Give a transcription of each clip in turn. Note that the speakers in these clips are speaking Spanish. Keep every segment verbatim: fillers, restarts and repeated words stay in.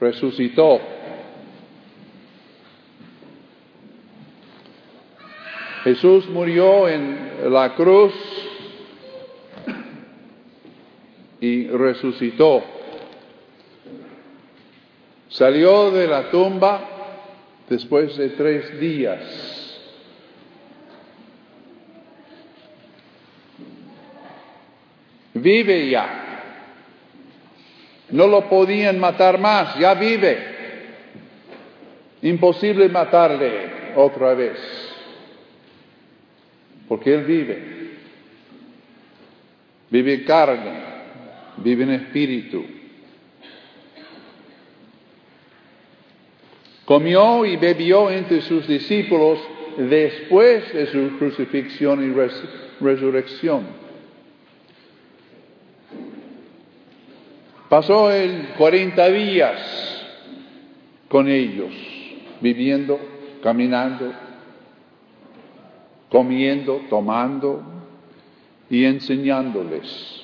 resucitó. Jesús murió en la cruz y resucitó. Salió de la tumba después de tres días. Vive ya. No lo podían matar más, ya vive. Imposible matarle otra vez, porque Él vive. Vive en carne, vive en espíritu. Comió y bebió entre sus discípulos después de su crucifixión y res- resurrección. Pasó el cuarenta días con ellos, viviendo, caminando, comiendo, tomando y enseñándoles.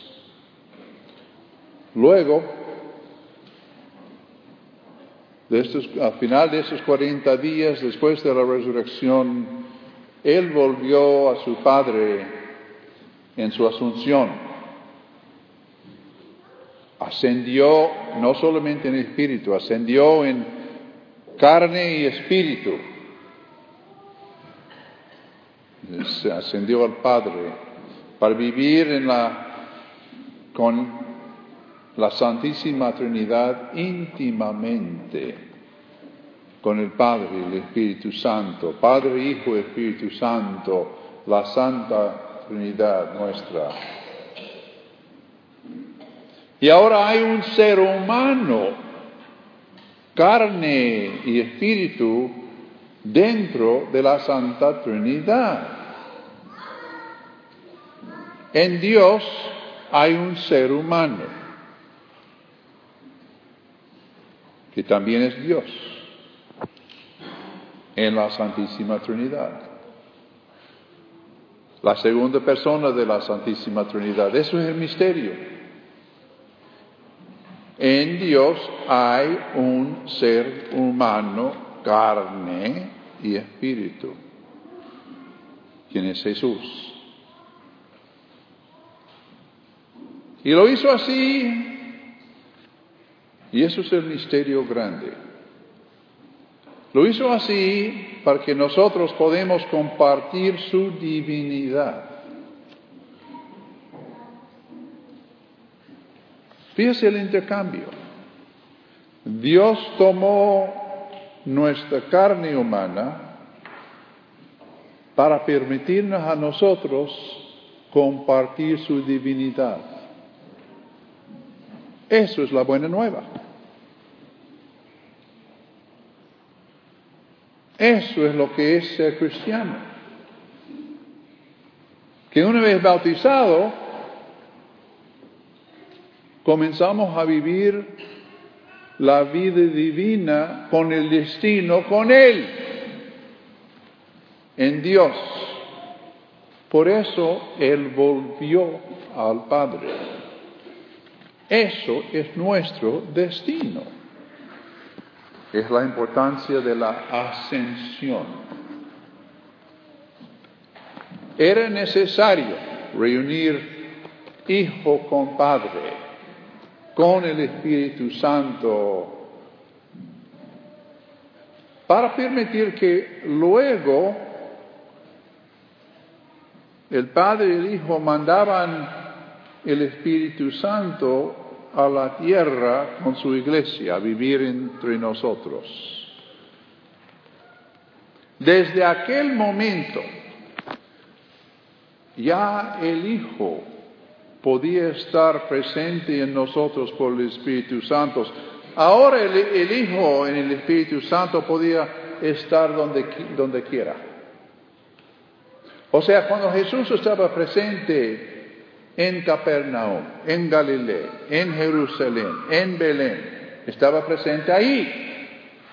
Luego, de estos, al final de esos cuarenta días, después de la resurrección, Él volvió a su Padre en su asunción. Ascendió no solamente en espíritu, ascendió en carne y espíritu. Se ascendió al Padre para vivir en la, con la Santísima Trinidad íntimamente, con el Padre y el Espíritu Santo, Padre, Hijo y Espíritu Santo, la Santa Trinidad nuestra. Y ahora hay un ser humano, carne y espíritu, dentro de la Santa Trinidad. En Dios hay un ser humano, que también es Dios, en la Santísima Trinidad. La segunda persona de la Santísima Trinidad. Eso es el misterio. En Dios hay un ser humano, carne y espíritu, quien es Jesús. Y lo hizo así, y eso es el misterio grande. Lo hizo así para que nosotros podamos compartir su divinidad. Fíjese el intercambio. Dios tomó nuestra carne humana para permitirnos a nosotros compartir su divinidad. Eso es la buena nueva. Eso es lo que es ser cristiano. Que una vez bautizado, comenzamos a vivir la vida divina con el destino, con Él, en Dios. Por eso Él volvió al Padre. Eso es nuestro destino. Es la importancia de la ascensión. Era necesario reunir Hijo con Padre, con el Espíritu Santo, para permitir que luego el Padre y el Hijo mandaban el Espíritu Santo a la tierra con su iglesia, a vivir entre nosotros. Desde aquel momento, ya el Hijo podía estar presente en nosotros por el Espíritu Santo. Ahora el, el Hijo en el Espíritu Santo podía estar donde, donde quiera. O sea, cuando Jesús estaba presente en Capernaum, en Galilea, en Jerusalén, en Belén, estaba presente ahí.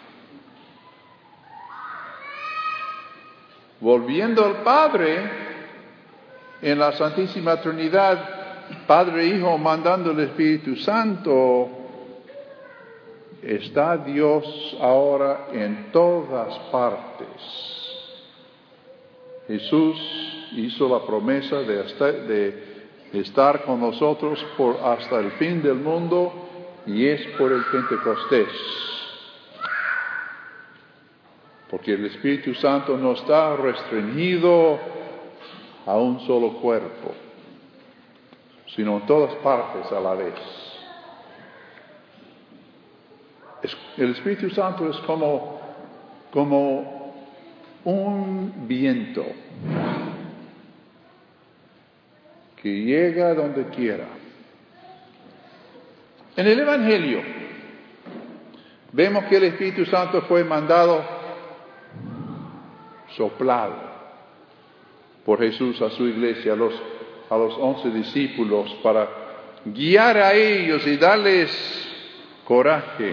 Volviendo al Padre, en la Santísima Trinidad, Padre e Hijo mandando el Espíritu Santo, está Dios ahora en todas partes. Jesús hizo la promesa de estar, de estar con nosotros por hasta el fin del mundo, y es por el Pentecostés. Porque el Espíritu Santo no está restringido a un solo cuerpo, sino en todas partes a la vez. El Espíritu Santo es como, como un viento que llega donde quiera. En el Evangelio vemos que el Espíritu Santo fue mandado, soplado por Jesús a su iglesia, a los, a los once discípulos, para guiar a ellos y darles coraje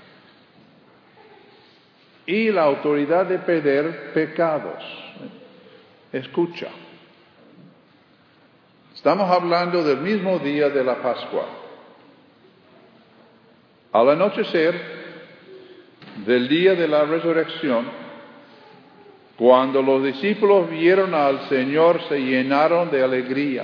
y la autoridad de perder pecados. Escucha. Estamos hablando del mismo día de la Pascua. Al anochecer del día de la resurrección, cuando los discípulos vieron al Señor, se llenaron de alegría.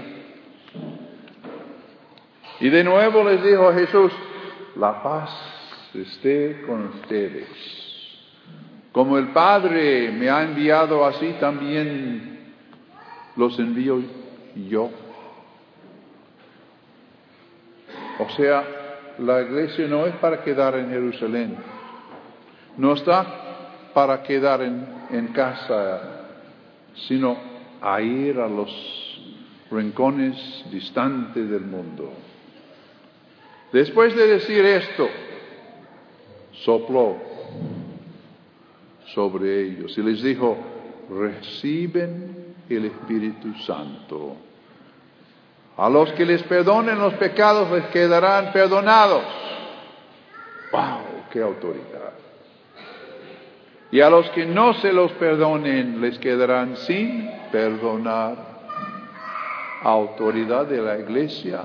Y de nuevo les dijo a Jesús: la paz esté con ustedes. Como el Padre me ha enviado, así también los envío yo. O sea, la iglesia no es para quedar en Jerusalén. No está para quedar en, en casa, sino a ir a los rincones distantes del mundo. Después de decir esto, sopló sobre ellos y les dijo: reciben el Espíritu Santo. A los que les perdonen los pecados les quedarán perdonados. ¡Wow! ¡Qué autoridad! Y a los que no se los perdonen les quedarán sin perdonar. Autoridad de la iglesia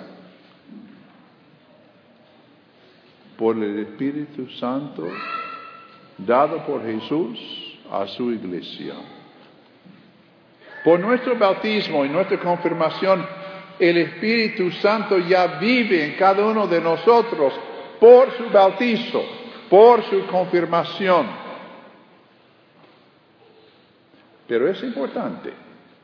por el Espíritu Santo dado por Jesús a su iglesia. Por nuestro bautismo y nuestra confirmación, el Espíritu Santo ya vive en cada uno de nosotros por su bautizo, por su confirmación. Pero es importante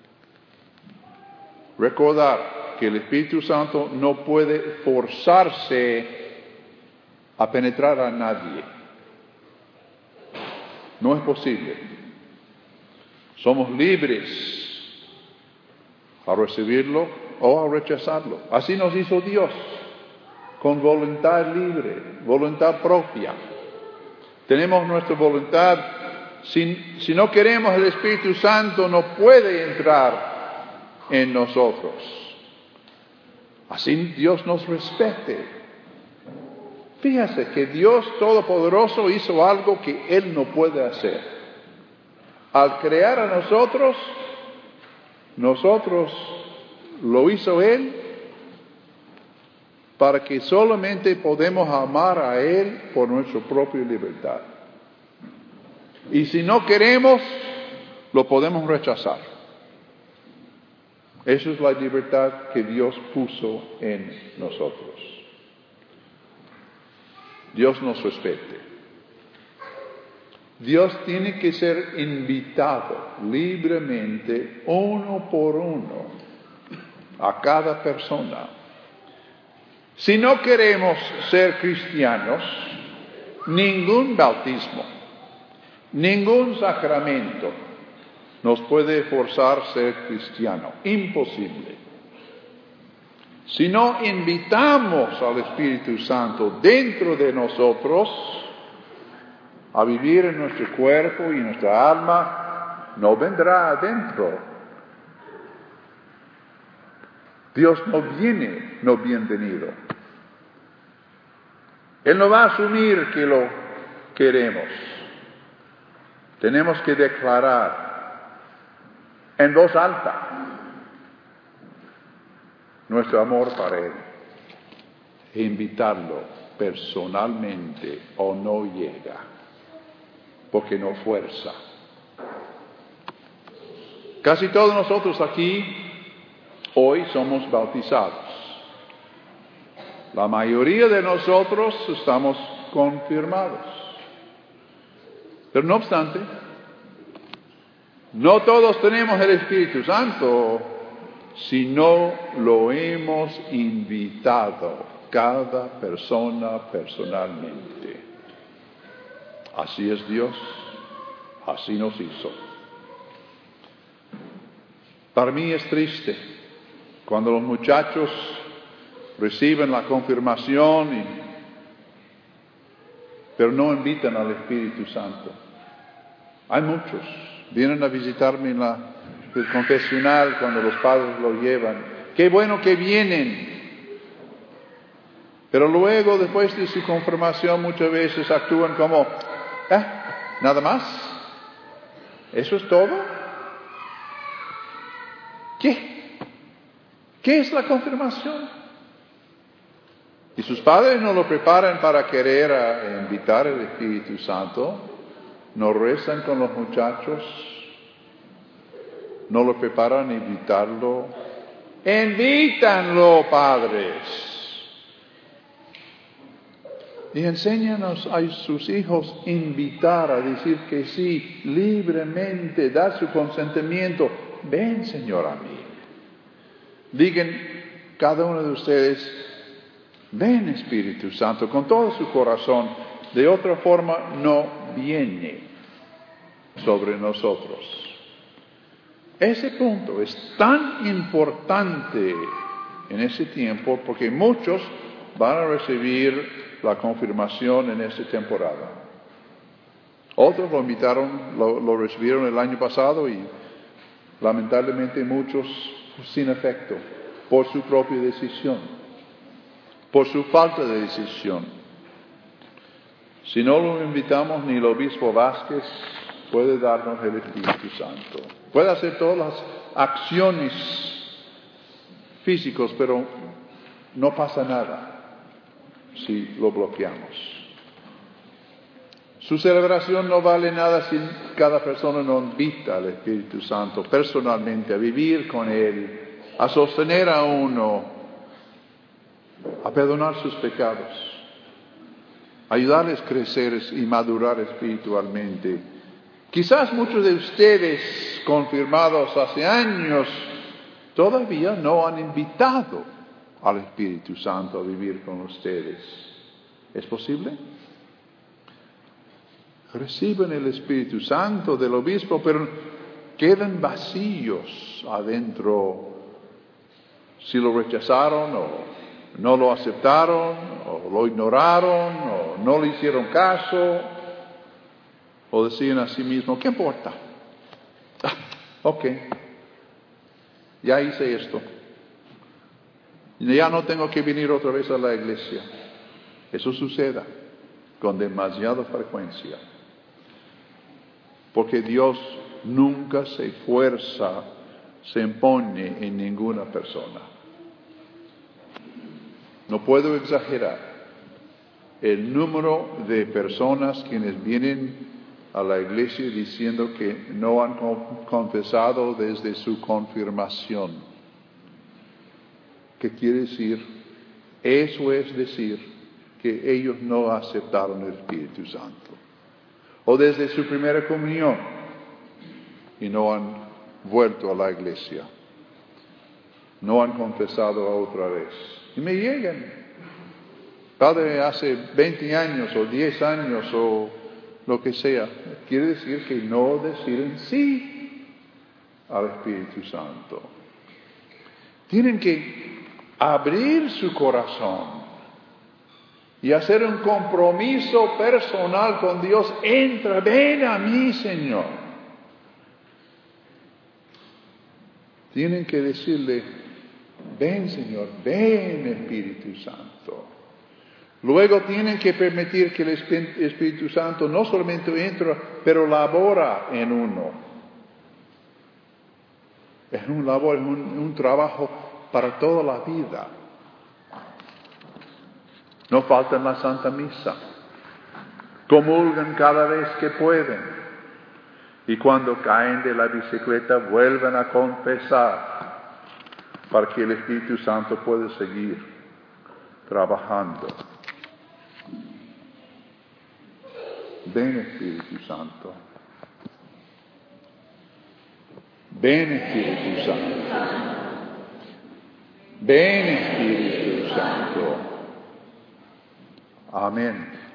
recordar que el Espíritu Santo no puede forzarse a penetrar a nadie. No es posible. Somos libres a recibirlo o a rechazarlo. Así nos hizo Dios, con voluntad libre, voluntad propia. Tenemos nuestra voluntad. Si, si no queremos, el Espíritu Santo no puede entrar en nosotros. Así Dios nos respete. Fíjese que Dios Todopoderoso hizo algo que Él no puede hacer. Al crear a nosotros, nosotros lo hizo Él para que solamente podemos amar a Él por nuestra propia libertad. Y si no queremos, lo podemos rechazar. Esa es la libertad que Dios puso en nosotros. Dios nos respete. Dios tiene que ser invitado libremente, uno por uno, a cada persona. Si no queremos ser cristianos, ningún bautismo, ningún sacramento nos puede forzar a ser cristiano. Imposible. Si no invitamos al Espíritu Santo dentro de nosotros a vivir en nuestro cuerpo y nuestra alma, no vendrá adentro. Dios no viene no bienvenido. Él no va a asumir que lo queremos. Tenemos que declarar en voz alta nuestro amor para Él e invitarlo personalmente o no llega, porque no fuerza. Casi todos nosotros aquí hoy somos bautizados. La mayoría de nosotros estamos confirmados. Pero no obstante, no todos tenemos el Espíritu Santo si no lo hemos invitado cada persona personalmente. Así es Dios, así nos hizo. Para mí es triste cuando los muchachos reciben la confirmación, y, pero no invitan al Espíritu Santo. Hay muchos, vienen a visitarme en la, el confesional cuando los padres lo llevan. Qué bueno que vienen. Pero luego, después de su confirmación, muchas veces actúan como, ¿eh? ¿Nada más? ¿Eso es todo? ¿Qué? ¿Qué es la confirmación? Y sus padres no lo preparan para querer a, invitar al Espíritu Santo, no rezan con los muchachos, no lo preparan a invitarlo. Invítanlo, padres. Y enséñanos a sus hijos a invitar, a decir que sí, libremente, dar su consentimiento. Ven, Señor, a mí. Digan cada uno de ustedes, ven, Espíritu Santo, con todo su corazón. De otra forma, no viene sobre nosotros. Ese punto es tan importante en ese tiempo porque muchos van a recibir la confirmación en esta temporada. Otros lo invitaron, lo, lo recibieron el año pasado y lamentablemente muchos sin efecto, por su propia decisión, por su falta de decisión. Si no lo invitamos, ni el obispo Vázquez puede darnos el Espíritu Santo. Puede hacer todas las acciones físicas, pero no pasa nada si lo bloqueamos. Su celebración no vale nada si cada persona no invita al Espíritu Santo personalmente a vivir con Él, a sostener a uno, a perdonar sus pecados, ayudarles a crecer y madurar espiritualmente. Quizás muchos de ustedes, confirmados hace años, todavía no han invitado al Espíritu Santo a vivir con ustedes. ¿Es posible? Reciben el Espíritu Santo del obispo, pero quedan vacíos adentro. Si lo rechazaron o no lo aceptaron o lo ignoraron o no le hicieron caso o decían a sí mismos, ¿qué importa? Ah, ok, ya hice esto. Ya no tengo que venir otra vez a la iglesia. Eso sucede con demasiada frecuencia. Porque Dios nunca se fuerza, se impone en ninguna persona. No puedo exagerar el número de personas quienes vienen a la iglesia diciendo que no han confesado desde su confirmación. ¿Qué quiere decir? Eso es decir que ellos no aceptaron el Espíritu Santo. O desde su primera comunión y no han vuelto a la iglesia. No han confesado otra vez. Y me llegan. Padre, hace veinte años o diez años o lo que sea. Quiere decir que no deciden sí al Espíritu Santo. Tienen que abrir su corazón y hacer un compromiso personal con Dios. Entra, ven a mí, Señor. Tienen que decirle, ven, Señor, ven, Espíritu Santo. Luego tienen que permitir que el Espíritu Santo no solamente entra, pero labora en uno. Es un labor, es un, un trabajo para toda la vida. No faltan la Santa Misa. Comulgan cada vez que pueden. Y cuando caen de la bicicleta vuelven a confesar para que el Espíritu Santo pueda seguir trabajando. Ven, Espíritu Santo. Ven, Espíritu Santo. Ven, Espíritu Santo. Amén.